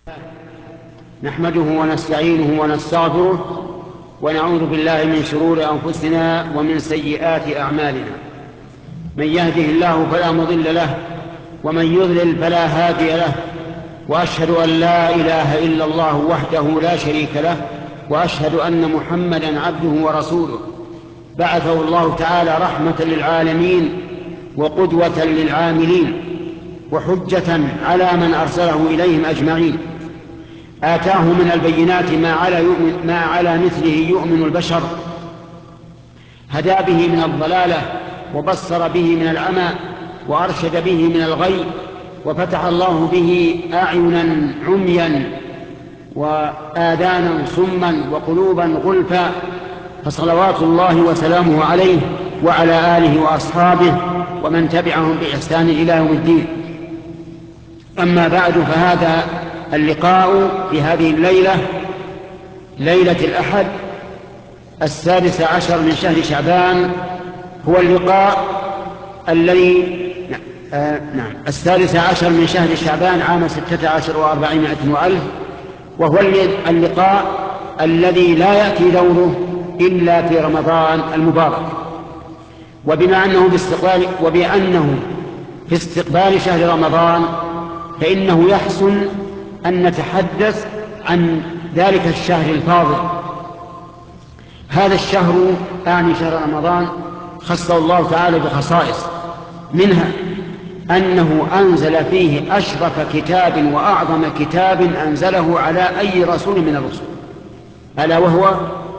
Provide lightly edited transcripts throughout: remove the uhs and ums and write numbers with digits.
نحمده ونستعينه ونستغفره ونعوذ بالله من شرور أنفسنا ومن سيئات أعمالنا. من يهده الله فلا مضل له ومن يضلل فلا هادي له، وأشهد أن لا إله إلا الله وحده لا شريك له، وأشهد أن محمدا عبده ورسوله بعثه الله تعالى رحمة للعالمين وقدوة للعاملين وحجة على من أرسله إليهم أجمعين. آتاه من البينات ما على مثله يؤمن البشر، هدى به من الضلالة وبصر به من العمى وأرشد به من الغي، وفتح الله به أعينا عميا وآذانا صما وقلوبا غلفا، فصلوات الله وسلامه عليه وعلى آله وأصحابه ومن تبعهم بإحسان إلى يوم الدين. أما بعد، فهذا اللقاء في هذه الليلة، ليلة الأحد 16 من شهر شعبان، هو اللقاء الذي 16 من شهر شعبان عام 16 و400 وألف، وهو اللقاء الذي لا يأتي دوره إلا في رمضان المبارك. وبأنه في استقبال شهر رمضان، فإنه يحسن أن نتحدث عن ذلك الشهر الفاضل. هذا الشهر، أعني شهر رمضان، خصه الله تعالى بخصائص، منها أنه أنزل فيه أشرف كتاب وأعظم كتاب أنزله على أي رسول من الرسل، ألا وهو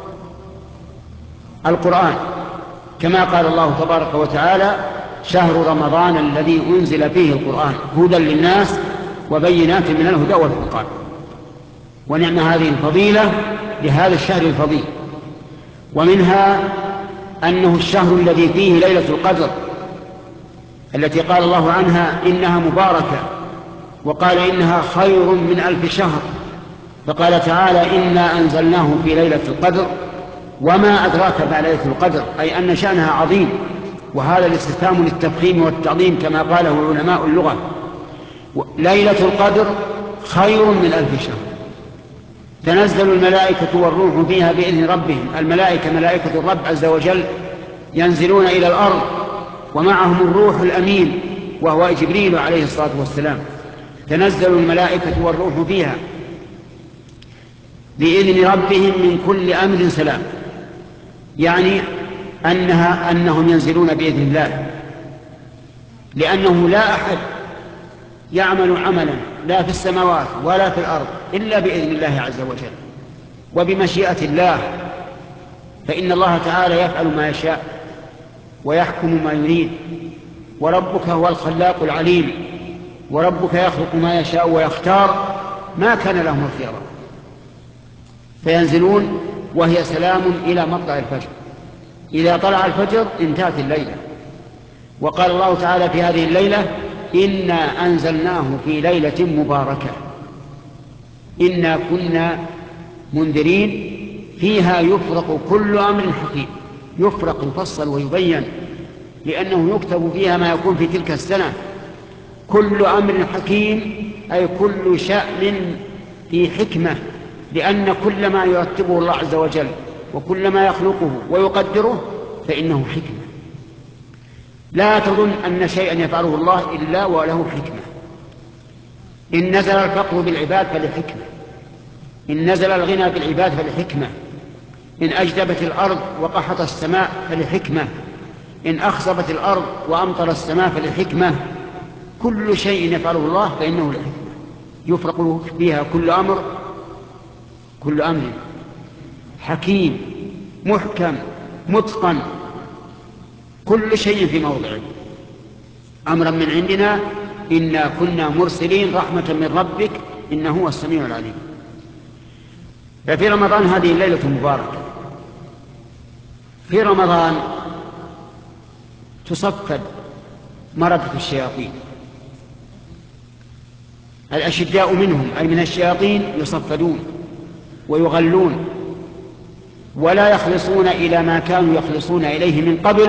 القرآن، كما قال الله تبارك وتعالى: شهر رمضان الذي أنزل فيه القرآن هدى للناس وبينات من الهدى والفرقان. ونعم هذه الفضيلة لهذا الشهر الفضيل. ومنها أنه الشهر الذي فيه ليلة القدر، التي قال الله عنها إنها مباركة، وقال إنها خير من 1000 شهر، فقال تعالى: إنا أنزلناه في ليلة القدر وما أدراك ما ليلة القدر، أي أن شأنها عظيم. وهذا الاستفهام للتفخيم والتعظيم كما قاله علماء اللغة. ليلة القدر خير من 1000 شهر، تنزل الملائكة والروح فيها بإذن ربهم. الملائكة ملائكة الرب عز وجل ينزلون إلى الأرض، ومعهم الروح الأمين وهو جبريل عليه الصلاة والسلام. تنزل الملائكة والروح فيها بإذن ربهم من كل أمر سلام، يعني أنهم ينزلون بإذن الله، لأنه لا أحد يعمل عملا لا في السماوات ولا في الأرض إلا بإذن الله عز وجل وبمشيئة الله، فإن الله تعالى يفعل ما يشاء ويحكم ما يريد. وربك هو الخلاق العليم، وربك يخلق ما يشاء ويختار، ما كان لهم الخيار. فينزلون وهي سلام إلى مطلع الفجر، إذا طلع الفجر انتهت الليلة. وقال الله تعالى في هذه الليلة: إنا أنزلناه في ليلة مباركة إنا كنا منذرين فيها يفرق كل أمر حكيم. يفرق، يفصل ويبين، لأنه يكتب فيها ما يكون في تلك السنة. كل أمر حكيم أي كل شأن في حكمة، لأن كل ما يرتبه الله عز وجل وكل ما يخلقه ويقدره فإنه حكمة. لا تظن أن شيئا يفعله الله إلا وله حكمة. إن نزل الفقر بالعباد فلحكمة، إن نزل الغنى بالعباد فلحكمة، إن أجدبت الأرض وقحط السماء فلحكمة، إن أخصبت الأرض وأمطر السماء فلحكمة. كل شيء يفعله الله فإنه لحكمة، يفرق فيها كل أمر حكيم محكم متقن، كل شيء في موضعه، أمرا من عندنا إنا كنا مرسلين رحمة من ربك إنه هو السميع العليم. ففي رمضان هذه الليلة المباركة، في رمضان تصفد مردة الشياطين، الأشداء منهم أي من الشياطين يصفدون ويغلون ولا يخلصون إلى ما كانوا يخلصون إليه من قبل.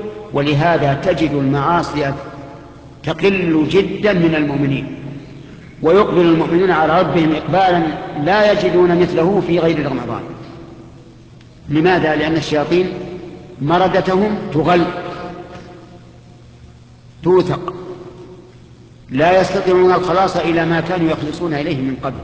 ولهذا تجد المعاصي تقل جدا من المؤمنين، ويقبل المؤمنون على ربهم إقبالا لا يجدون مثله في غير رمضان. لماذا؟ لأن الشياطين مردتهم تغل توثق، لا يستطيعون الخلاص إلى ما كانوا يخلصون إليه من قبل.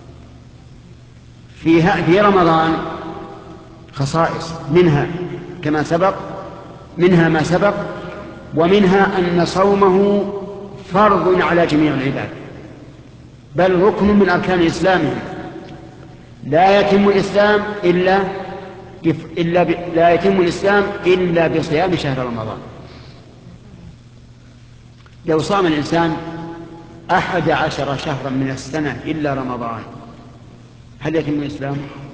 في رمضان خصائص، منها كما سبق، منها ما سبق، ومنها أن صومه فرض على جميع العباد، بل ركن من أركان الإسلام. لا يتم الإسلام إلا بصيام شهر رمضان. لو صام الإنسان 11 شهرا من السنة إلا رمضان، هل يتم الإسلام؟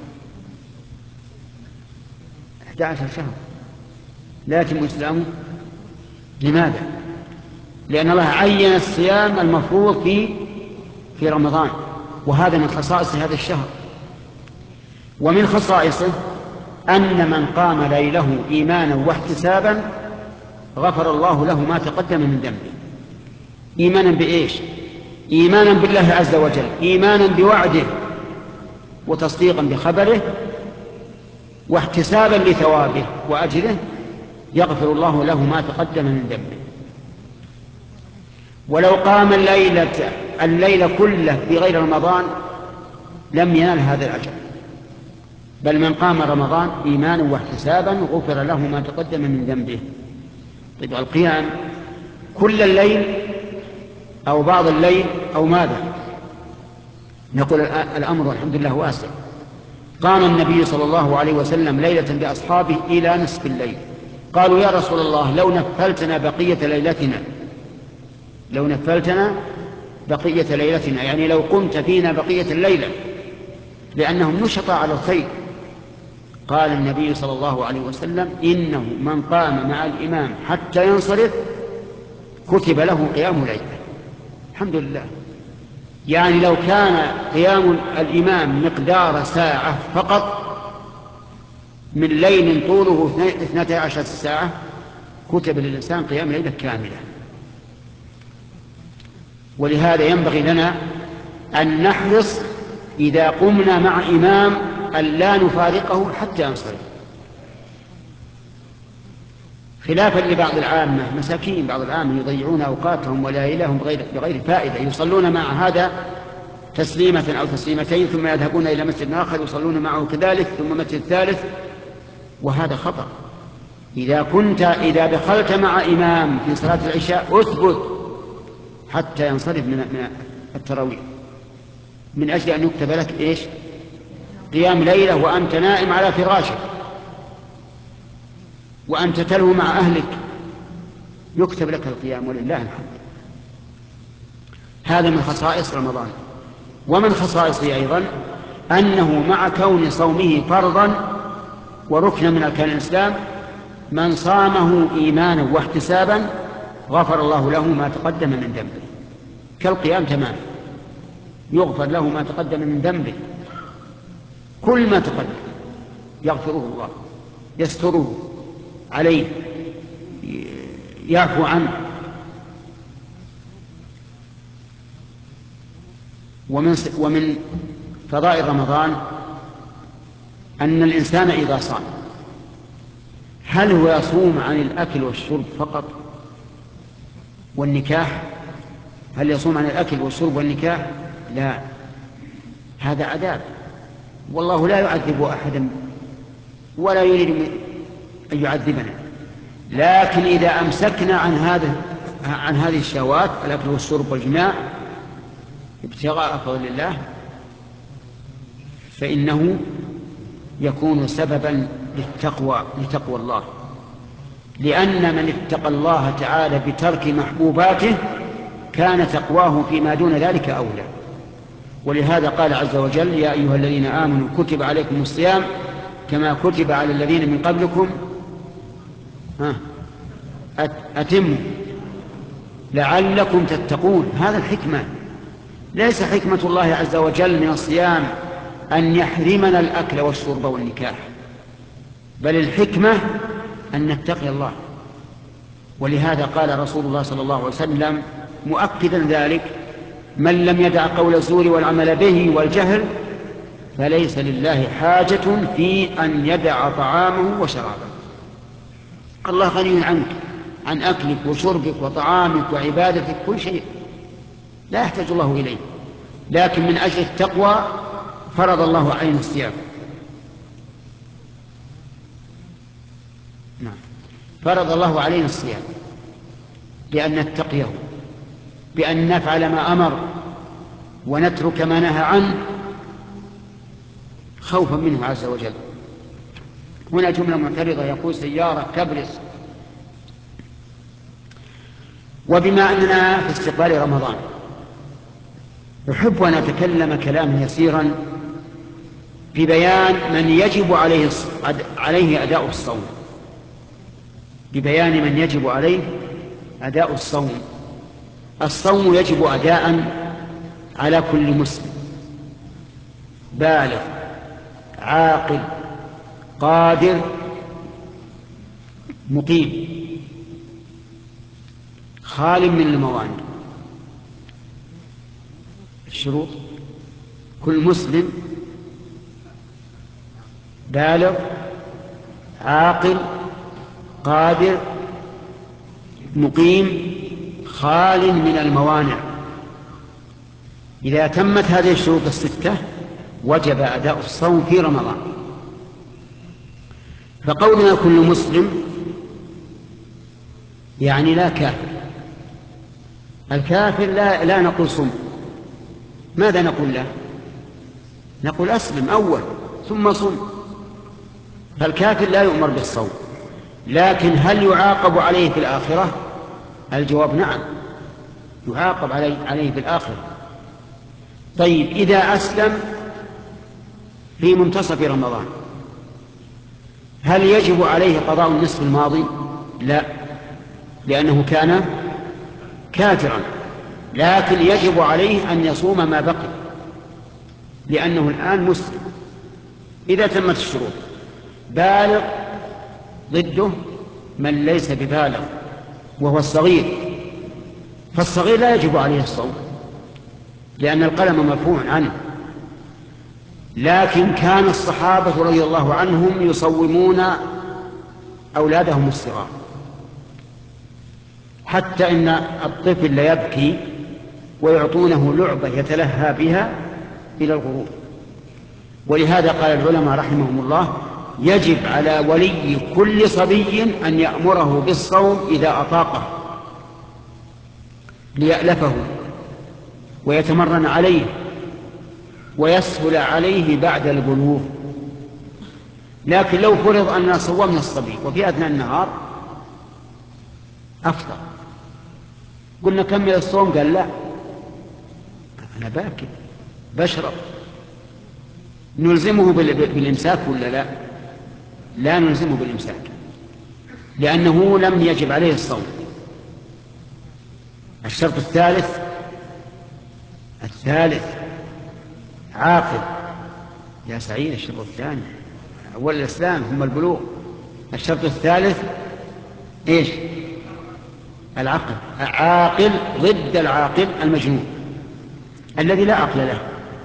11 شهر لا يتم إسلامه. لماذا؟ لأن الله عين الصيام المفروض في رمضان، وهذا من خصائص هذا الشهر. ومن خصائصه أن من قام ليله إيمانا واحتسابا غفر الله له ما تقدم من ذنبه. إيمانا بإيش؟ إيمانا بالله عز وجل، إيمانا بوعده وتصديقا بخبره، واحتسابا لثوابه وأجره، يغفر الله له ما تقدم من ذنبه. ولو قام الليل كله في غير رمضان لم ينال هذا الأجر، بل من قام رمضان إيمانا واحتسابا غفر له ما تقدم من ذنبه. طيب القيام كل الليل أو بعض الليل أو ماذا؟ نقول الأمر والحمد لله واسع. قام النبي صلى الله عليه وسلم ليلة بأصحابه إلى نصف الليل. قالوا يا رسول الله لو نفلتنا بقية ليلتنا، يعني لو قمت فينا بقية الليلة، لأنهم نشطا على الخير. قال النبي صلى الله عليه وسلم إنه من قام مع الإمام حتى ينصرف كتب له قيام ليلة. الحمد لله. يعني لو كان قيام الإمام مقدار ساعة فقط من ليل طوله 12 ساعة كتب للإنسان قيام ليلة كاملة. ولهذا ينبغي لنا أن نحرص إذا قمنا مع إمام أن لا نفارقه حتى ينصرف، خلافا لبعض العامة. مساكين بعض العامة يضيعون أوقاتهم ولياليهم بغير فائدة، يصلون مع هذا تسليمة أو تسليمتين ثم يذهبون إلى مسجد آخر يصلون معه كذلك ثم مسجد ثالث، وهذا خطأ. إذا دخلت مع إمام في صلاة العشاء أثبت حتى ينصرف من التراويح، من أجل أن يكتب لك إيش؟ قيام ليلة وأنت نائم على فراشك وأنت تلهو مع أهلك، يكتب لك القيام ولله الحمد. هذا من خصائص رمضان. ومن خصائصه أيضا أنه مع كون صومه فرضا وركنا من أركان الإسلام، من صامه إيمانا واحتسابا غفر الله له ما تقدم من ذنبه، كالقيام تمام، يغفر له ما تقدم من ذنبه، كل ما تقدم يغفره الله، يستره عليه، يعفو عنه. ومن فضائل رمضان أن الإنسان إذا صام هل هو يصوم عن الأكل والشرب فقط والنكاح؟ هل يصوم عن الأكل والشرب والنكاح؟ لا، هذا عذاب، والله لا يعذب أحدا ولا يريد أن يعذبنا. لكن إذا أمسكنا عن هذه الشهوات الأكل والشرب والجماع ابتغاء فضل الله فإنه يكون سببا لتقوى الله، لأن من اتقى الله تعالى بترك محبوباته كان تقواه فيما دون ذلك أولى. ولهذا قال عز وجل يا أيها الذين آمنوا كتب عليكم الصيام كما كتب على الذين من قبلكم أتموا لعلكم تتقون. هذا الحكمة، ليس حكمة الله عز وجل من الصيام أن يحرمنا الأكل والشرب والنكاح، بل الحكمة أن نتقي الله. ولهذا قال رسول الله صلى الله عليه وسلم مؤكدا ذلك من لم يدع قول الزور والعمل به والجهل فليس لله حاجة في أن يدع طعامه وشرابه. الله غني عنك، عن أكلك وشربك وطعامك وعبادتك، كل شيء لا يحتاج الله إليه، لكن من أجل التقوى فرض الله علينا الصيام. نعم، فرض الله علينا الصيام بأن نتقيه، بأن نفعل ما أمر ونترك ما نهى عنه خوفا منه عز وجل. هنا جملة معترضة، يقول سيارة كبرس. وبما أننا في استقبال رمضان أحب أن أتكلم كلاما يسيرا في بيان من يجب عليه أداء الصوم، ببيان من يجب عليه أداء الصوم. الصوم يجب أداء على كل مسلم بالغ عاقل قادر مقيم خال من الموانع. الشروط: كل مسلم بالغ عاقل قادر مقيم خال من الموانع. إذا تمت هذه الشروط الستة وجب أداء الصوم في رمضان. فقولنا كل مسلم يعني لا كافر. الكافر لا نقول صم. ماذا نقول له؟ نقول أسلم أول ثم صم. فالكافر لا يؤمر بالصوم، لكن هل يعاقب عليه في الآخرة؟ الجواب نعم، يعاقب عليه في الآخرة. طيب، إذا أسلم في منتصف رمضان هل يجب عليه قضاء النصف الماضي؟ لا، لأنه كان كافرا، لكن يجب عليه أن يصوم ما بقي لأنه الآن مسلم. إذا تمت الشروط. بالغ ضده من ليس ببالغ وهو الصغير، فالصغير لا يجب عليه الصوم لأن القلم مرفوع عنه، لكن كان الصحابة رضي الله عنهم يصومون أولادهم الصغار، حتى إن الطفل ليبكي ويعطونه لعبة يتلهى بها إلى الغروب. ولهذا قال العلماء رحمهم الله: يجب على ولي كل صبي أن يأمره بالصوم إذا أطاقه ليألفه ويتمرن عليه ويسهل عليه بعد البلوغ. لكن لو فرض أننا صومنا الصبي وفي أثناء النهار أفطر، قلنا كمل الصوم، قال لا أنا باكل بشرب، نلزمه بالإمساك ولا لا؟ لا نلزمه بالإمساك لأنه لم يجب عليه الصوم. الشرط الثالث عاقل. يا سعيد، الشرط الثاني أول الإسلام ثم البلوغ. الشرط الثالث إيش؟ العقل. عاقل ضد العاقل المجنون الذي لا عقل له،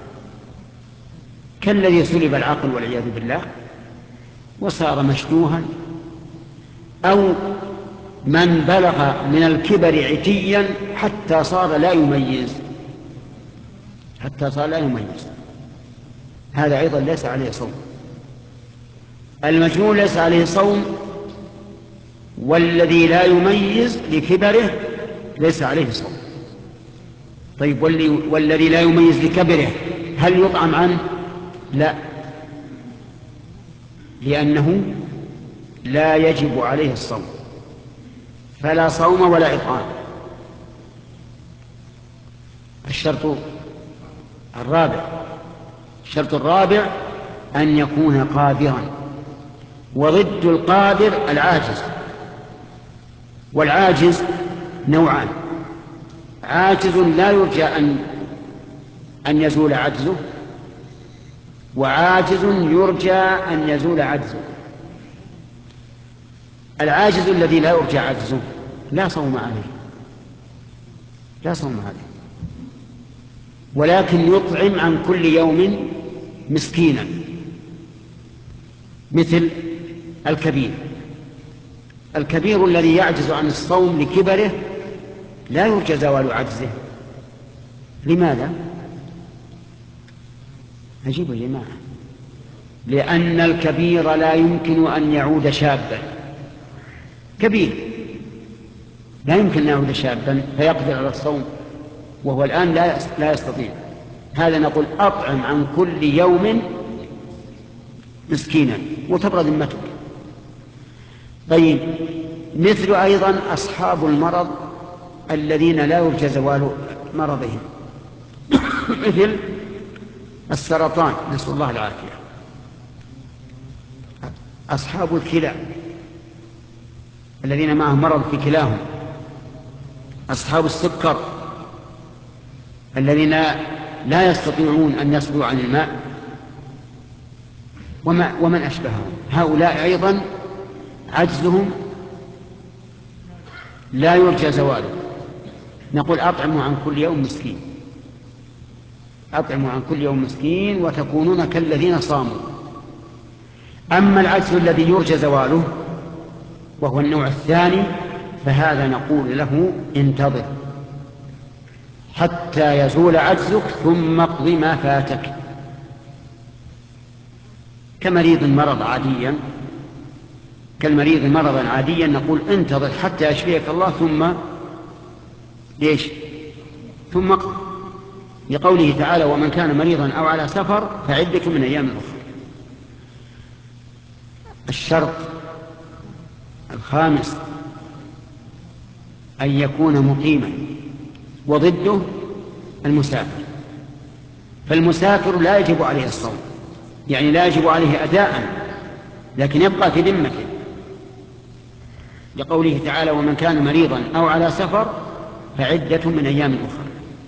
كالذي سلب العقل والعياذ بالله وصار مشنوها، أو من بلغ من الكبر عتيا حتى صار لا يميز، هذا أيضا ليس عليه صوم. المجنون ليس عليه صوم، والذي لا يميز لكبره ليس عليه صوم. طيب، والذي لا يميز لكبره هل يطعم عنه؟ لا، لأنه لا يجب عليه الصوم، فلا صوم ولا إطعام. الشرط الرابع أن يكون قادرا، وضد القادر العاجز. والعاجز نوعان: عاجز لا يرجى أن يزول عجزه، وعاجز يرجى أن يزول عجزه. العاجز الذي لا يرجى عجزه لا صوم عليه، ولكن يطعم عن كل يوم مسكينا، مثل الكبير الذي يعجز عن الصوم لكبره لا يرجى زوال عجزه. لماذا؟ عجيب يا جماعة. لأن الكبير لا يمكن أن يعود شابا. كبير لا يمكن أن يعود شابا فيقدر على الصوم وهو الآن لا يستطيع. هذا نقول أطعم عن كل يوم مسكينا وتبرى ذمتك. طيب، مثل أيضا أصحاب المرض الذين لا يرجى زوال مرضهم مثل السرطان، نسأل الله العافية، أصحاب الكلى الذين معهم مرض في كلاهم، أصحاب السكر الذين لا يستطيعون أن يصبروا عن الماء، ومن أشبههم. هؤلاء أيضا عجزهم لا يرجى زواله. نقول أطعموا عن كل يوم مسكين، أطعموا عن كل يوم مسكين وتكونون كالذين صاموا. أما العجز الذي يرجى زواله وهو النوع الثاني فهذا نقول له انتظر حتى يزول عجزك ثم اقض ما فاتك. كالمريض مرضا عاديا نقول انتظر حتى يشفيك الله ثم اقض، لقوله تعالى ومن كان مريضا أو على سفر فعدة من أيام أخرى. الشرط الخامس أن يكون مقيما، وضده المسافر. فالمسافر لا يجب عليه الصوم، يعني لا يجب عليه أداء، لكن يبقى في ذمته، لقوله تعالى ومن كان مريضا أو على سفر فعدة من أيام أخرى.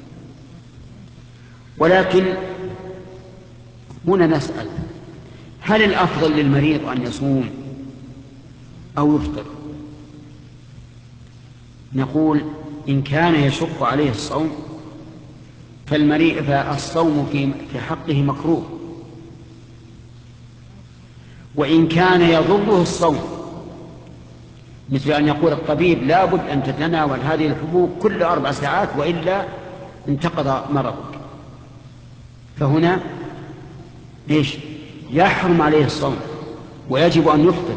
ولكن هنا نسأل: هل الأفضل للمريض أن يصوم أو يفطر؟ نقول إن كان يشق عليه الصوم فالصوم في حقه مكروه، وإن كان يضره الصوم مثل أن يقول الطبيب لا بد أن تتناول هذه الحبوب كل 4 ساعات وإلا انتقض مرضك، فهنا يحرم عليه الصوم ويجب أن يفطر.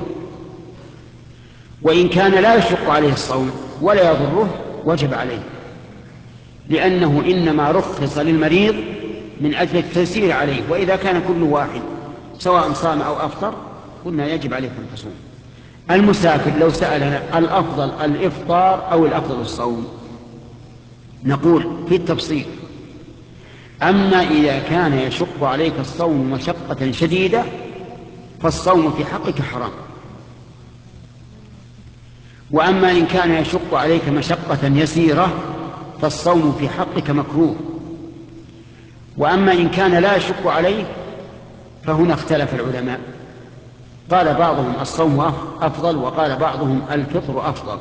وإن كان لا يشق عليه الصوم ولا يضره وجب عليه، لأنه إنما رخص للمريض من أجل التيسير عليه، وإذا كان كل واحد سواء صام أو أفطر قلنا يجب عليه أن تصوم. المسافر لو سألنا الأفضل الإفطار أو الأفضل الصوم نقول في التفصيل: أما إذا كان يشق عليك الصوم مشقة شديدة فالصوم في حقك حرام، وأما إن كان يشق عليك مشقة يسيرة فالصوم في حقك مكروه، وأما إن كان لا يشق عليك فهنا اختلف العلماء، قال بعضهم الصوم أفضل وقال بعضهم الفطر أفضل،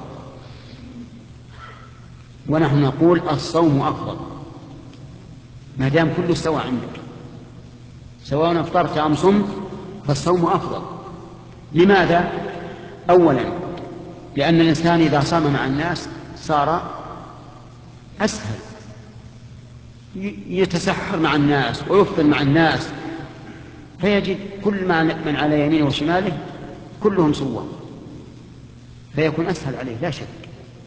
ونحن نقول الصوم أفضل ما دام كله سواء عندك، سواء افطرت أم صمت فالصوم أفضل. لماذا؟ أولا لأن الإنسان إذا صام مع الناس صار أسهل، يتسحر مع الناس ويفطر مع الناس، فيجد كل من على يمينه وشماله كلهم صوام، فيكون أسهل عليه لا شك.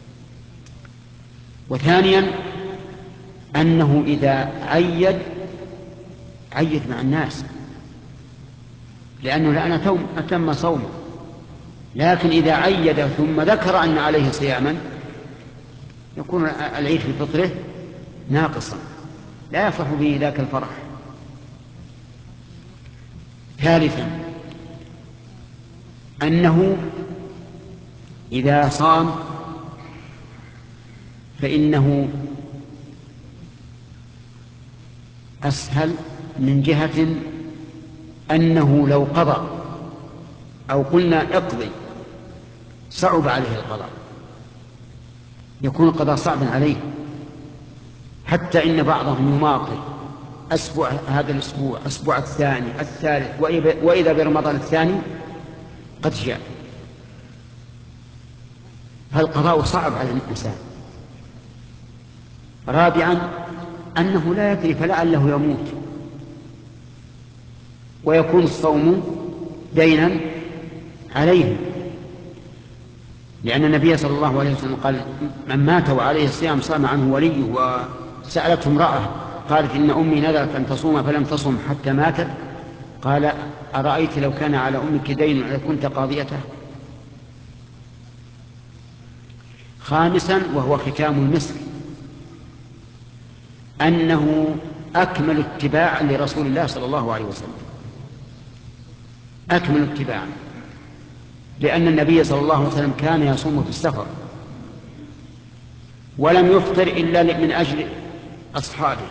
وثانيا أنه إذا عيد مع الناس، لأنه الآن أتم صومه، لكن إذا عيد ثم ذكر أن عليه صياما يكون العيد في فطره ناقصا لا يفرح به ذاك الفرح. ثالثا أنه إذا صام فإنه أسهل من جهة أنه لو قضى أو قلنا اقضي صعب عليه القضاء، يكون القضاء صعبا عليه، حتى إن بعضهم يماطل أسبوع هذا الأسبوع، أسبوع الثاني الثالث، وإذا برمضان الثاني قد جاء. فالقضاء صعب على الإنسان. رابعا أنه لا يدري، فلعله يموت ويكون الصوم دينا عليه، لأن النبي صلى الله عليه وسلم قال: من مات وعليه الصيام صام عنه وليه. وسألته امرأة قالت: إن أمي نذرت أن تصوم فلم تصم حتى ماتت. قال: أرأيت لو كان على أمك دين كنت قاضيته؟ خامسا وهو ختام المسك، أنه أكمل اتباعا لرسول الله صلى الله عليه وسلم، أكمل اتباعا، لأن النبي صلى الله عليه وسلم كان يصوم في السفر ولم يفطر إلا من أجل أصحابه.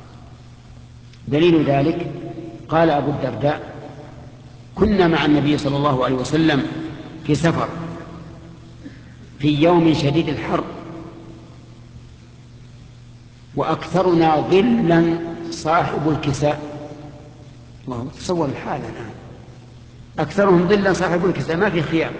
دليل ذلك قال أبو الدرداء: كنا مع النبي صلى الله عليه وسلم في سفر في يوم شديد الحر، وأكثرنا ظلا صاحب الكساء. الله، تصور الحال الآن، أكثرهم ظلا صاحب الكساء، ما في خيام،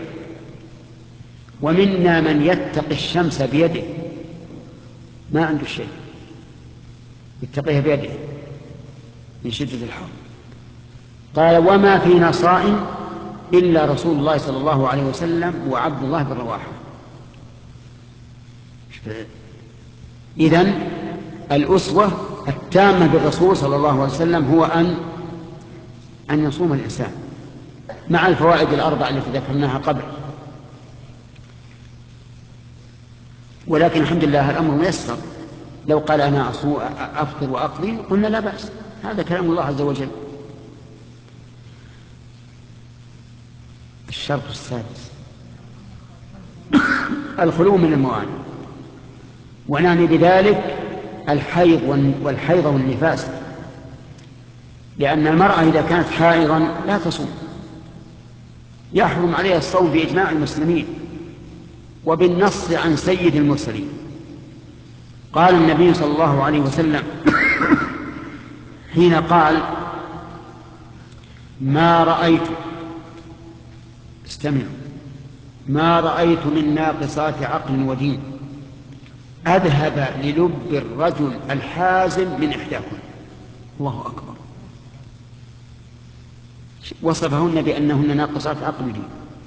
ومنا من يتقي الشمس بيده، ما عنده شيء يتقيها بيده من شدة الحر. قال: وما فينا صائم إلا رسول الله صلى الله عليه وسلم وعبد الله بن رواحة. إذن الأسوة التامة بالرسول صلى الله عليه وسلم هو أن يصوم الإنسان مع الفوائد الأربع التي ذكرناها قبل. ولكن الحمد لله الأمر ميسر. لو قال: أنا أفطر وأقضي، قلنا لا بأس، هذا كلام الله عز وجل. الشرط السادس الخلو من الموانع، ونعني بذلك الحيض والنفاس، لأن المرأة إذا كانت حائضا لا تصوم، يحرم عليها الصوم بإجماع المسلمين وبالنص عن سيد المرسلين. قال النبي صلى الله عليه وسلم حين قال: ما رأيت، استمعوا، ما رأيت من ناقصات عقل ودين أذهب للب الرجل الحازم من إحداكم. الله أكبر، وصفهن بأنهن ناقصات عقل ودين.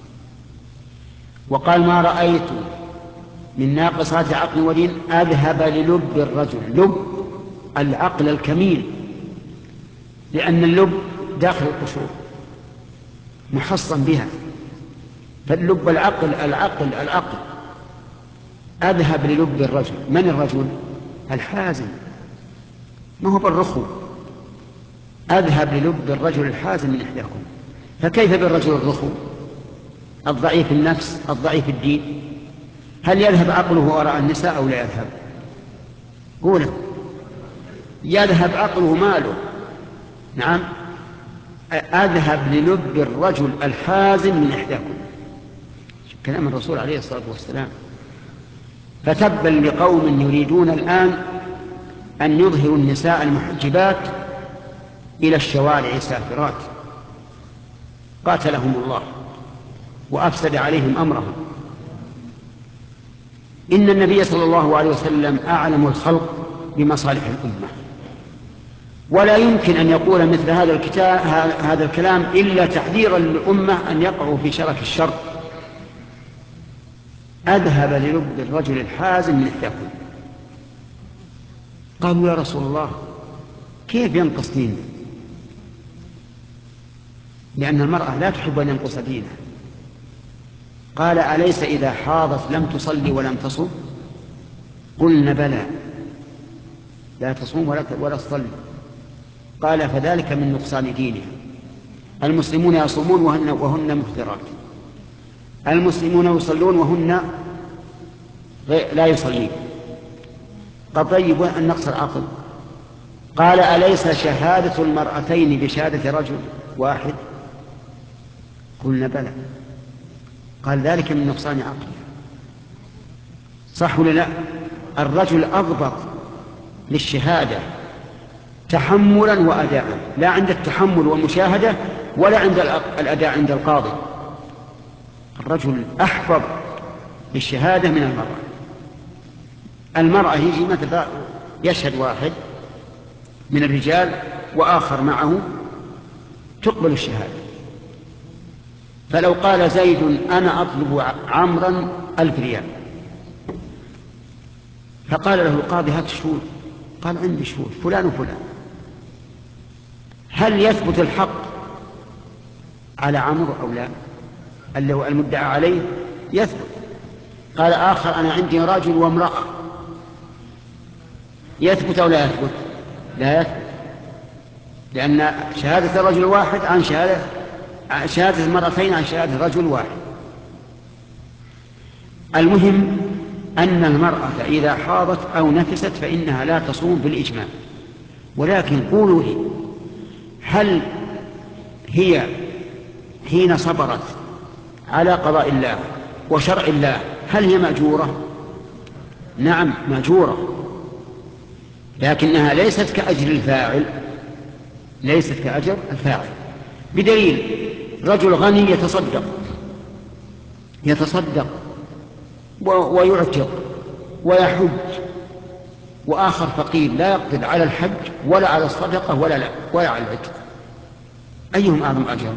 وقال: ما رأيت من ناقصات عقل ودين أذهب للب الرجل، لب العقل الكميل، لأن اللب داخل القشور محصن بها، فاللب العقل أذهب للب الرجل. من الرجل؟ الحازم، ما هو بالرخو. أذهب للب الرجل الحازم من إحداكم. فكيف بالرجل الرخو الضعيف النفس الضعيف الدين؟ هل يذهب عقله وراء النساء أو لا يذهب؟ قوله يذهب عقله، ماله. نعم، أذهب للب الرجل الحازم من إحداكم، كلام الرسول عليه الصلاة والسلام. فتبا لقوم يريدون الآن أن يظهروا النساء المحجبات إلى الشوارع سافرات، قاتلهم الله وأفسد عليهم أمرهم. إن النبي صلى الله عليه وسلم أعلم الخلق بمصالح الأمة، ولا يمكن أن يقول مثل هذا الكلام إلا تحذيرا للأمة أن يقعوا في شرك الشر. أذهب للب الرجل الحازم من إحداكم. قالوا: يا رسول الله، كيف ينقص دينه؟ لأن المرأة لا تحب أن ينقص دينه. قال: أليس إذا حاضت لم تصلي ولم تصم؟ قلنا: بلى، لا تصوم ولا تصلي. قال: فذلك من نقصان دينها. المسلمون يصومون وهن مفطرات، المسلمون يصلون وهن لا يصلين. طيب، النقص العقل. قال: أليس شهادة المرأتين بشهادة رجل واحد؟ قلنا: بلى. قال: ذلك من نقصان عقله. صح ولا لا؟ الرجل أضبط للشهادة تحملا وأداء، لا عند التحمل والمشاهدة ولا عند الأداء عند القاضي. الرجل أحفظ بالشهادة من المرأة. المرأة يجي مثلا يشهد واحد من الرجال وآخر معه، تقبل الشهادة. فلو قال زيد أنا أطلب عمرا 1000 ريال، فقال له القاضي هات شهود، قال عندي شهود فلان وفلان، هل يثبت الحق على عمرو أو لا؟ اللي هو المدعى عليه يثبت. قال آخر أنا عندي رجل وامرأة، يثبت أو لا يثبت؟ لا يثبت، لأن شهادة الرجل واحد عن شهادة المرأتين عن شهادة رجل واحد. المهم أن المرأة إذا حاضت أو نفست فإنها لا تصوم بالإجماع. ولكن قولوا لي، هل هي حين صبرت على قضاء الله وشرع الله هل هي مأجورة؟ نعم مأجورة، لكنها ليست كأجر الفاعل، ليست كأجر الفاعل. بدليل رجل غني يتصدق ويعتق ويحج، وآخر فقير لا يقدر على الحج ولا على الصدقة ولا على العتق، أيهم أعظم أجر؟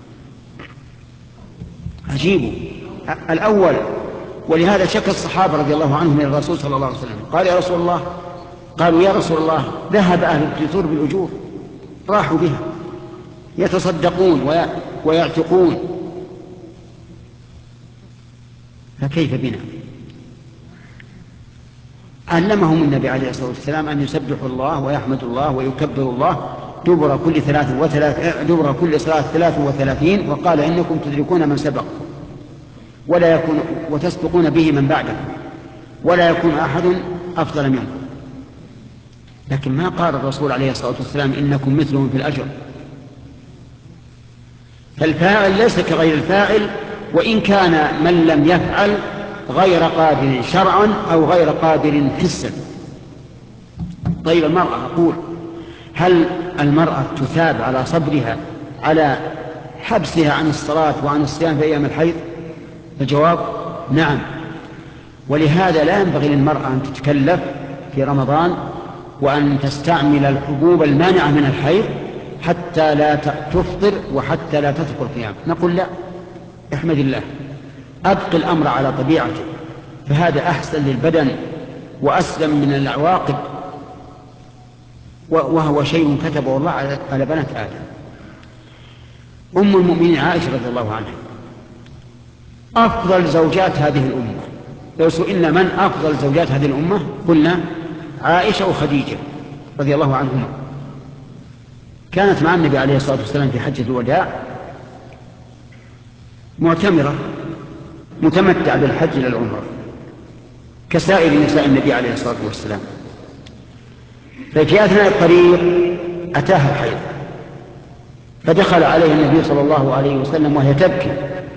عجيب الأول. ولهذا شكى الصحابة رضي الله عنهم من الرسول صلى الله عليه وسلم، قال يا رسول الله، قالوا يا رسول الله ذهب أهل الدثور بالأجور، راحوا بها يتصدقون ويعتقون، فكيف بنا؟ علمهم النبي عليه الصلاة والسلام أن يسبحوا الله ويحمدوا الله ويكبروا الله دبر كل صلاة 33، وقال إنكم تدركون من سبقكم وتسبقون به من بعدكم ولا يكون أحد أفضل منكم. لكن ما قال الرسول عليه الصلاة والسلام إنكم مثلهم في الأجر. فالفاعل ليس كغير الفاعل، وإن كان من لم يفعل غير قادر شرعا أو غير قادر حسا. طيب المرأة، أقول هل المرأة تثاب على صبرها على حبسها عن الصلاة وعن الصيام في أيام الحيض؟ الجواب نعم. ولهذا لا ينبغي للمرأة أن تتكلف في رمضان وأن تستعمل الحبوب المانعة من الحيض حتى لا تفطر وحتى لا تترك القيام. نقول لا، احمد الله، أبقي الأمر على طبيعته، فهذا أحسن للبدن وأسلم من العواقب، وهو شيء كتبه الله على بنات آدم. أم المؤمنين عائشة رضي الله عنها أفضل زوجات هذه الأمة، لو سئلنا من أفضل زوجات هذه الأمة قلنا عائشة وخديجة رضي الله عنهما. كانت مع النبي عليه الصلاة والسلام في حجة الوداع معتمرة متمتع بالحج إلى العمرة كسائر نساء النبي عليه الصلاة والسلام. ففي أثناء الطريق أتاها الحيض، فدخل عليها النبي صلى الله عليه وسلم وهي تبكي،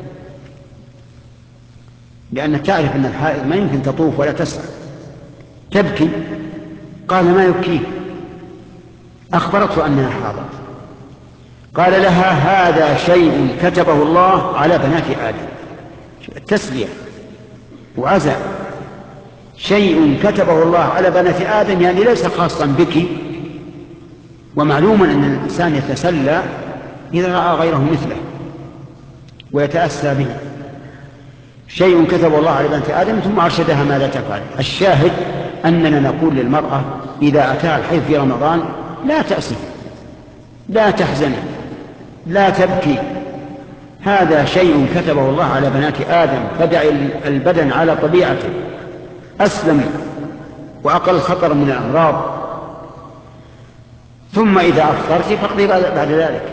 لأنك تعرف أن الحائض ما يمكن تطوف ولا تسعى، تبكي. قال ما يبكيك؟ أخبرته أنها حاضت. قال لها هذا شيء كتبه الله على بنات آدم. تسلية وعزاء، شيء كتبه الله على بنات آدم، يعني ليس خاصا بك. ومعلوم أن الإنسان يتسلى إذا رأى غيره مثله ويتأسى به. شيء كتبه الله على بنات آدم، ثم أرشدها ماذا تفعل. الشاهد أننا نقول للمرأة إذا أتاها الحيض في رمضان لا تأسف، لا تحزن، لا تبكي، هذا شيء كتبه الله على بنات آدم، فدع البدن على طبيعته، أسلم وأقل خطر من الأمراض. ثم إذا أفطرت فاقضي بعد ذلك.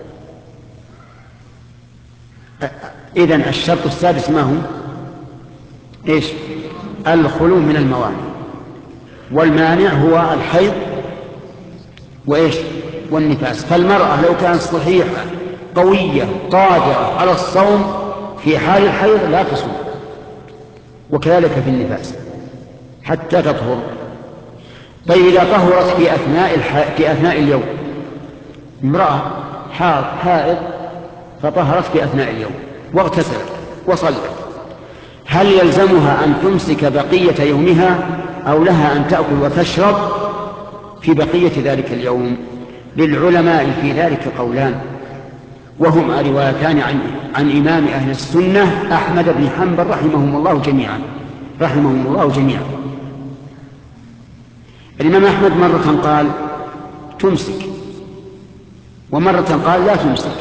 إذن الشرط السادس ما هو؟ إيش؟ الخلو من الموانع، والمانع هو الحيض وإيش؟ والنفاس. فالمرأة لو كانت صحيحة قوية قادرة على الصوم في حال الحيض لا تصوم، وكذلك في النفاس حتى تطهر. طيب إذا طهرت في أثناء اليوم، امرأة حائض فطهرت في أثناء اليوم واغتسلت وصلت، هل يلزمها أن تمسك بقية يومها أو لها أن تأكل وتشرب في بقية ذلك اليوم؟ للعلماء في ذلك قولان، وهما روايتان عن إمام أهل السنة أحمد بن حنبل رحمهم الله جميعا. الإمام أحمد مرة قال تمسك، ومرة قال لا تمسك.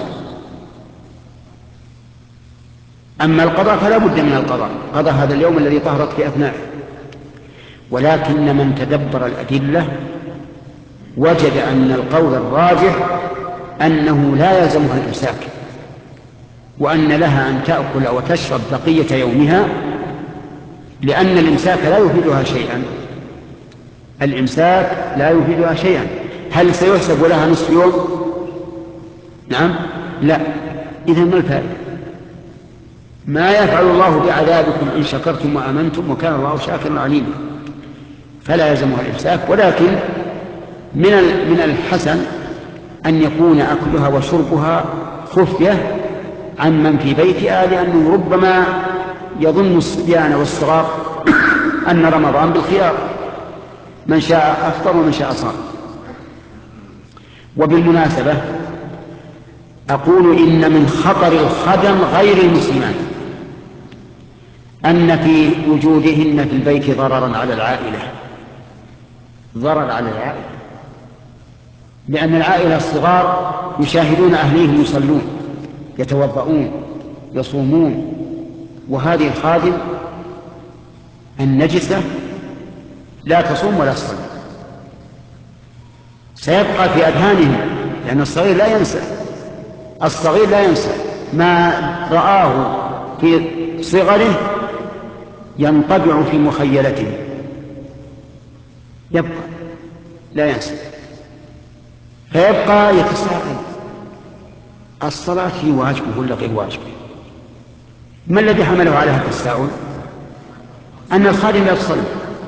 أما القضاء فلا بد من القضاء، قضى هذا اليوم الذي طهرت في أثنائه. ولكن من تدبر الأدلة وجد أن القول الراجح أنه لا يلزمها الإمساك، وأن لها أن تأكل وتشرب بقية يومها، لأن الإمساك لا يفيدها شيئا. هل سيحسب لها نصف يوم؟ نعم، لا. إذن ما الفائدة؟ ما يفعل الله بعذابكم إن شكرتم وآمنتم وكان الله شاكرا عليما. فلا يلزمها الإمساك، ولكن من الحسن أن يكون أكلها وشربها خفية عن من في بيتها، لأنه ربما يظن الصبيان والصغار أن رمضان بالخيار، من شاء أفطر ومن شاء صام. وبالمناسبة أقول إن من خطر الخدم غير المسلمات أن في وجودهن في البيت ضررا على العائلة، لأن العائلة الصغار يشاهدون أهليهم يصلون يتوضؤون يصومون، وهذه الخادم النجسة لا تصوم ولا تصلي، سيبقى في أذهانهم، لأن الصغير لا ينسى ما رآه في صغره، ينطبع في مخيلته، يبقى لا ينسى، فيبقى يتساءل الصلاة هي واجبه ولا غير واجبه؟ ما الذي حمله على هذا التساؤل؟ أن الخادم لا يصلي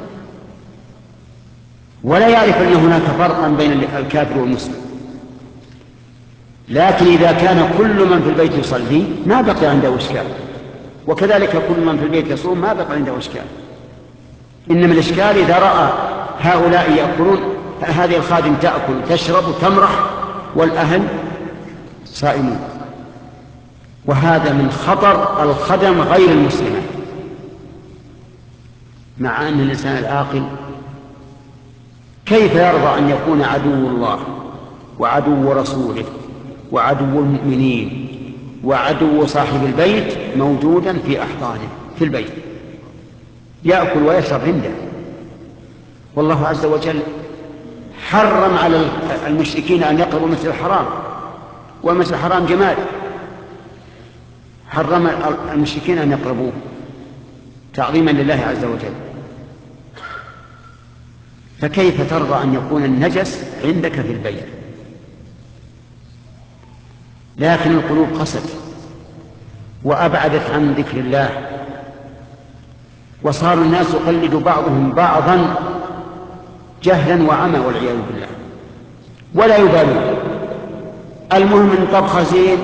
ولا يعرف أن هناك فرقا بين الكافر والمسلم. لكن إذا كان كل من في البيت يصلي ما بقي عنده إشكال، وكذلك كل من في البيت يصوم ما بقي عنده إشكال. إنما الإشكال إذا رأى هؤلاء يأكلون، هذه الخادم تأكل تشرب وتمرح والأهل صائمون، وهذا من خطر الخدم غير المسلمين. مع أن الإنسان العاقل كيف يرضى أن يكون عدو الله وعدو رسوله وعدو المؤمنين وعدو صاحب البيت موجودا في أحضانه في البيت يأكل ويشرب عنده؟ والله عز وجل حرم على المشركين أن يقربوا المسجد الحرام، والمسجد الحرام جمال، حرم المشركين أن يقربوه تعظيما لله عز وجل. فكيف ترضى أن يكون النجس عندك في البيت؟ لكن القلوب قست وأبعدت عن ذكر الله، وصار الناس يقلد بعضهم بعضا جهلا وعمى والعياذ بالله، ولا يبالون. المهم ان طبخ زين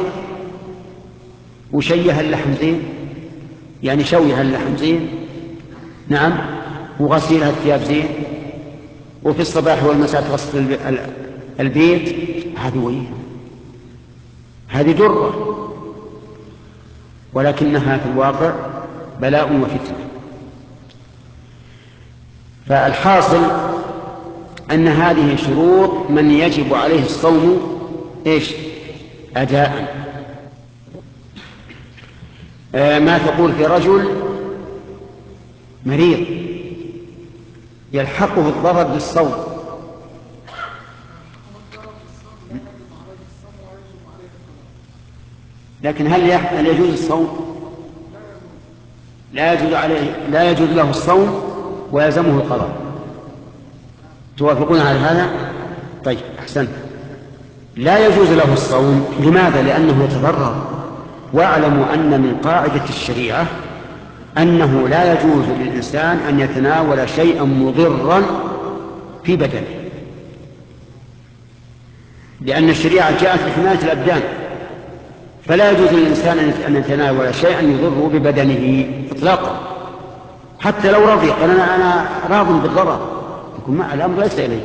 وشيه اللحم زين، يعني شويه اللحم زين، نعم، وغسيلها الثياب زين، وفي الصباح والمساء تغسل البيت، هذه وين؟ هذه درة، ولكنها في الواقع بلاء وفتنة. فالحاصل أن هذه شروط من يجب عليه الصوم أداء. ما تقول في رجل مريض يلحقه الضرر بالصوم، لكن هل يجوز الصوم؟ لا يجوز له الصوم ويلزمه القضاء. توافقون على هذا؟ طيب، أحسنت. لا يجوز له الصوم، لماذا؟ لأنه يتضرر. واعلموا أن من قاعدة الشريعة أنه لا يجوز للإنسان أن يتناول شيئا مضرا في بدنه، لأن الشريعة جاءت لحماية الأبدان، فلا يجوز للإنسان أن يتناول شيئا يضره ببدنه إطلاقا، حتى لو رضي قال أنا راض بالضرر، يكون مع الأمر ليس إليك،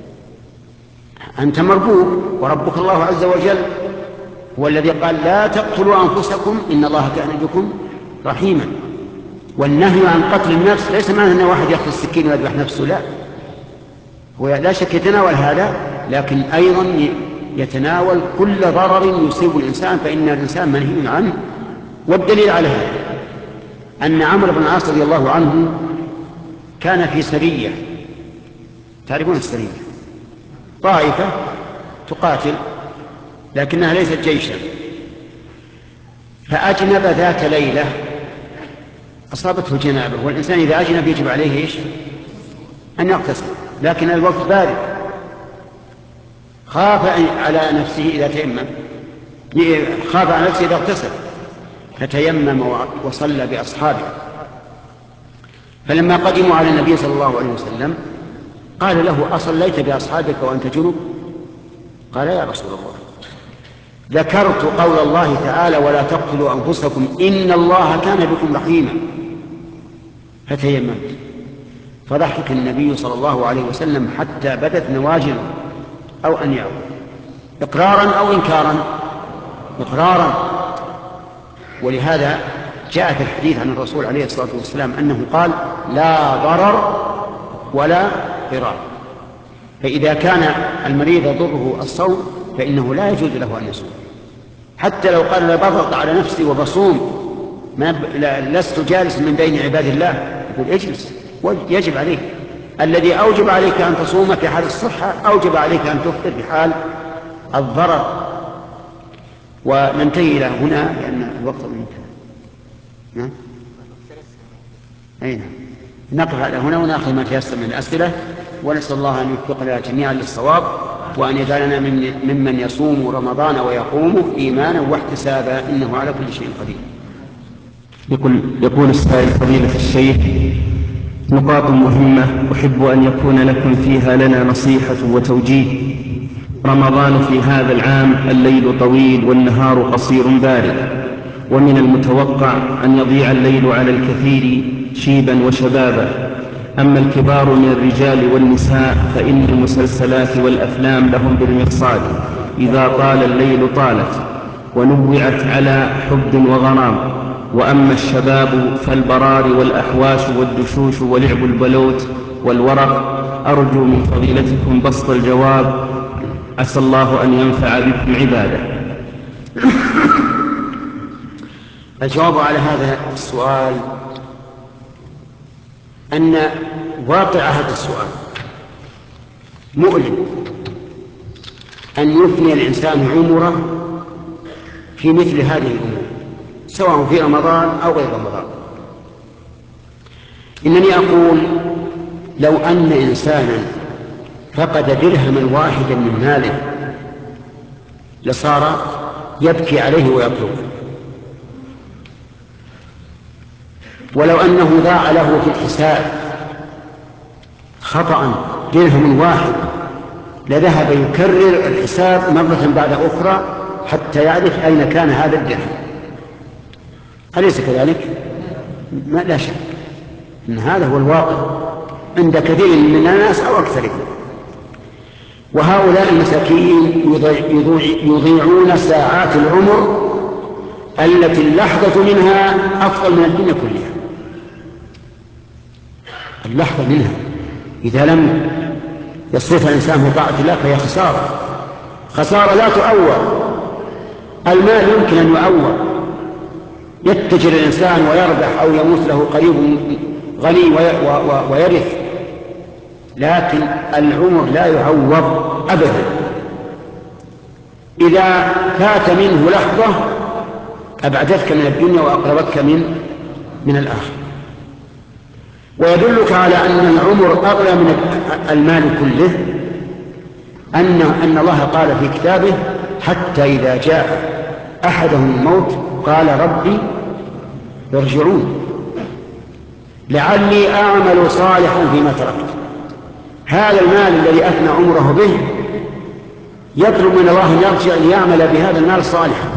أنت مربوب، وربك الله عز وجل هو الذي قال لا تقتلوا أنفسكم إن الله كان بكم رحيما. والنهي عن قتل النفس ليس معنى أن واحد يأخذ السكين ويذبح نفسه، لا، هو لا شك يتناول هذا، لكن أيضا يتناول كل ضرر يصيب الإنسان، فإن الإنسان منهي عنه. والدليل على هذا أن عمرو بن العاص رضي الله عنه كان في سرية، تعرفون السرية، طائفة تقاتل لكنها ليست جيشا، فأجنب ذات ليلة، أصابته الجنابة، والإنسان إذا أجنب يجب عليه إيش؟ أن يغتسل، لكن الوقت بارد، خاف على نفسه إذا تيمم، خاف على نفسه إذا اغتسل، فتيمم وصلى بأصحابه. فلما قدموا على النبي صلى الله عليه وسلم قال له أصليت بأصحابك وأنت جنب؟ قال يا رسول الله ذكرت قول الله تعالى ولا تقتلوا أنفسكم إن الله كان بكم رحيما، فتيممت. فضحك النبي صلى الله عليه وسلم حتى بدت نواجذه أو أنيابه، إقرارا أو إنكارا؟ إقرارا. ولهذا جاء في الحديث عن الرسول عليه الصلاة والسلام أنه قال لا ضرر ولا ضرار. فإذا كان المريض يضره الصوم فإنه لا يجوز له أن يصوم، حتى لو قال بضغط على نفسي وبصوم لست جالس من بين عباد الله، يقول اجلس، يجب عليك. الذي أوجب عليك أن تصوم في حال الصحة أوجب عليك أن تفطر في حال الضرر. وننتهي إلى هنا لأن الوقت انتهى. نعم، أين نقف على هنا ونأخذ ما تيسر من الأسئلة، ونسأل الله أن يوفقنا جميعا للصواب، وأن يجعلنا ممن يصوم رمضان ويقوم إيمانا واحتسابا، إنه على كل شيء قدير. يقول السائل فضيلة الشيخ: نقاط مهمة أحب أن يكون لكم فيها لنا نصيحة وتوجيه. رمضان في هذا العام الليل طويل والنهار قصير بارد، ومن المتوقع أن يضيع الليل على الكثير شيبا وشبابا. أما الكبار من الرجال والنساء فإن المسلسلات والأفلام لهم بالمرصاد، إذا طال الليل طالت ونوعت على حب وغرام. وأما الشباب فالبرار والأحواش والدشوش ولعب البلوت والورق. أرجو من فضيلتكم بسط الجواب، عسى الله أن ينفع بكم عباده. الجواب على هذا السؤال أن واقع هذا السؤال مؤلم، أن يفني الإنسان عمره في مثل هذه الأمور، سواء في رمضان أو غير رمضان. إنني أقول لو أن إنسانا فقد درهما واحدا من ماله لصار يبكي عليه ويطلبه، ولو أنه ضاع له في الحساب خطأ درهم واحد لذهب يكرر الحساب مرة بعد أخرى حتى يعرف أين كان هذا الدرهم. أليس كذلك؟ لا شك أن هذا هو الواقع عند كثير من الناس أو أكثرهم. وهؤلاء المساكين يضيعون ساعات العمر التي اللحظة منها أفضل من الدنيا كلها. اللحظة منها إذا لم يصرف الإنسان في طاعة الله فهي خسارة لا تؤول. المال يمكن أن يؤول، يتجر الإنسان ويربح أو يموت له قريب غني ويرث، لكن العمر لا يعوض أبدا. إذا فات منه لحظة أبعدتك من الدنيا وأقربتك من الآخرة. ويدلك على أن العمر أغلى من المال كله أن الله قال في كتابه حتى إذا جاء أحدهم الموت قال ربي ارجعون لعلي أعمل صالحا فيما تركت. هذا المال الذي أفنى عمره به يطلب من الله أن يرجع ليعمل بهذا المال صالحا،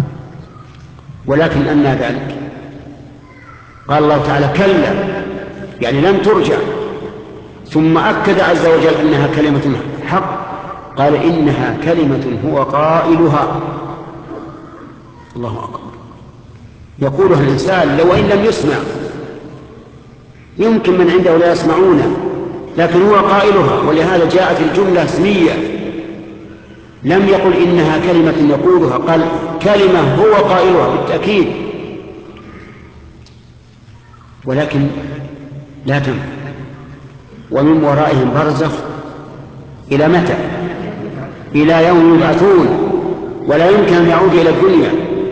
ولكن أنى ذلك؟ قال الله تعالى كلا، يعني لن ترجع. ثم أكد عز وجل أنها كلمة حق، قال إنها كلمة هو قائلها. الله أكبر. يقولها الإنسان لو إن لم يسمع، يمكن من عنده لا يسمعونه، لكن هو قائلها، ولهذا جاءت الجملة اسمية، لم يقل إنها كلمة يقولها، قال كلمة هو قائلها بالتأكيد، ولكن لا تنفع. ومن ورائهم برزخ إلى متى؟ إلى يوم يبعثون، ولا يمكن أن يعود إلى الدنيا.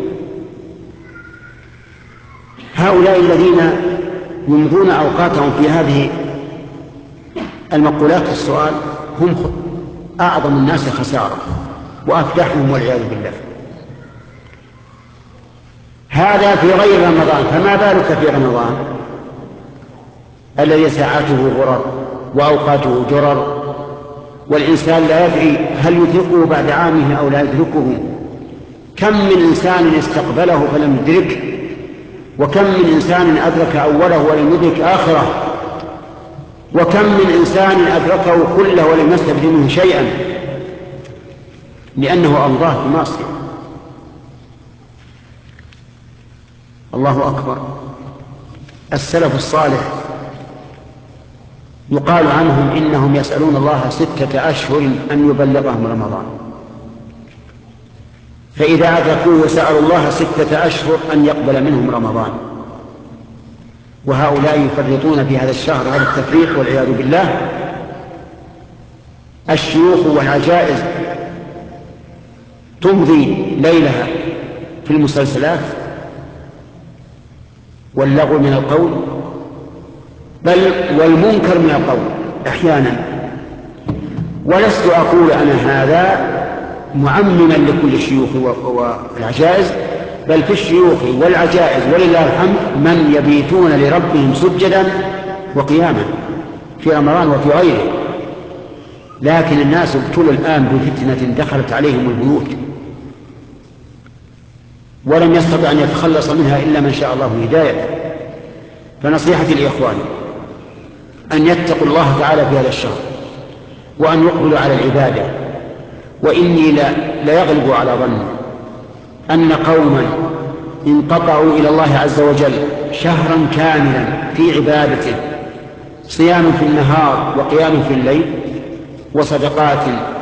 هؤلاء الذين يمضون أوقاتهم في هذه المقولات السؤال هم أعظم الناس خسارة وأفلحهم والعياذ بالله. هذا في غير رمضان، فما بالك في رمضان الذي ساعاته غرر وأوقاته جرر، والإنسان لا يدري هل يدركه بعد عامه أو لا يدركه. كم من إنسان استقبله فلم يدركه، وكم من إنسان أدرك أوله ولم يدرك آخره، وكم من إنسان أدركه كله ولم يستفد منه شيئا لأنه أمضاه في معصية. الله أكبر. السلف الصالح يقال عنهم إنهم يسألون الله 6 أشهر أن يبلغهم رمضان، فإذا أدركوه سألوا الله 6 أشهر أن يقبل منهم رمضان. وهؤلاء يفرطون في هذا الشهر هذا التفريط والعياذ بالله. الشيوخ والعجائز تمضي ليلها في المسلسلات واللغو من القول، بل والمنكر من القول أحيانا. ولست أقول أنا هذا معمما لكل الشيوخ والعجائز، بل في الشيوخ والعجائز ولله الحمد من يبيتون لربهم سجدا وقياما في رمضان وفي غيره. لكن الناس ابتلوا الآن بفتنة دخلت عليهم البيوت، ولم يستطع أن يتخلص منها إلا من شاء الله هدايته. فنصيحتي لإخواني أن يتقوا الله تعالى في هذا الشهر، وأن يقبلوا على العبادة. وإني لا يغلب على ظني أن قوما انقطعوا إلى الله عز وجل شهرا كاملا في عبادته، صيام في النهار وقيام في الليل وصدقات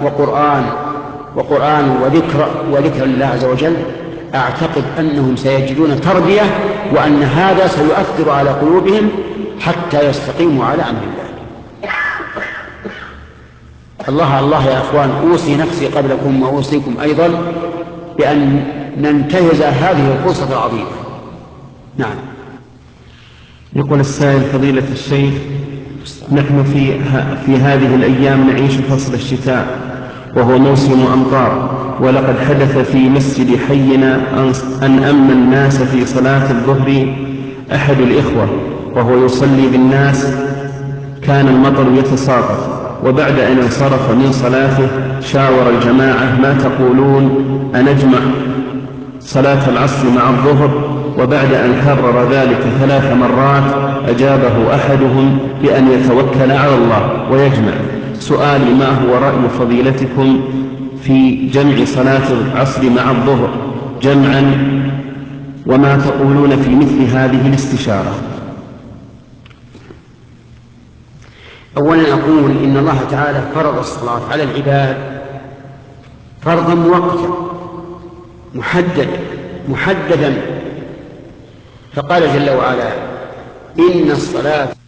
وقرآن وذكر الله عز وجل، أعتقد أنهم سيجدون تربية، وأن هذا سيؤثر على قلوبهم حتى يستقيموا على أمر الله. الله يا أخوان، أوصي نفسي قبلكم وأوصيكم أيضا بأن ننتهز هذه الفرصة العظيمة. نعم. يقول السائل فضيلة الشيخ، نحن في هذه الأيام نعيش فصل الشتاء وهو موسم أمطار، ولقد حدث في مسجد حينا أن أمن الناس في صلاة الظهر أحد الإخوة وهو يصلي بالناس، كان المطر يتساقط، وبعد أن انصرف من صلاته شاور الجماعة ما تقولون أنجمع صلاة العصر مع الظهر؟ وبعد أن كرر ذلك 3 مرات أجابه أحدهم بأن يتوكل على الله ويجمع. سؤالي ما هو رأي فضيلتكم في جمع صلاة العصر مع الظهر جمعا، وما تقولون في مثل هذه الاستشارة؟ أولا أقول إن الله تعالى فرض الصلاة على العباد فرضا مؤقتا محددا، فقال جل وعلا إن الصلاة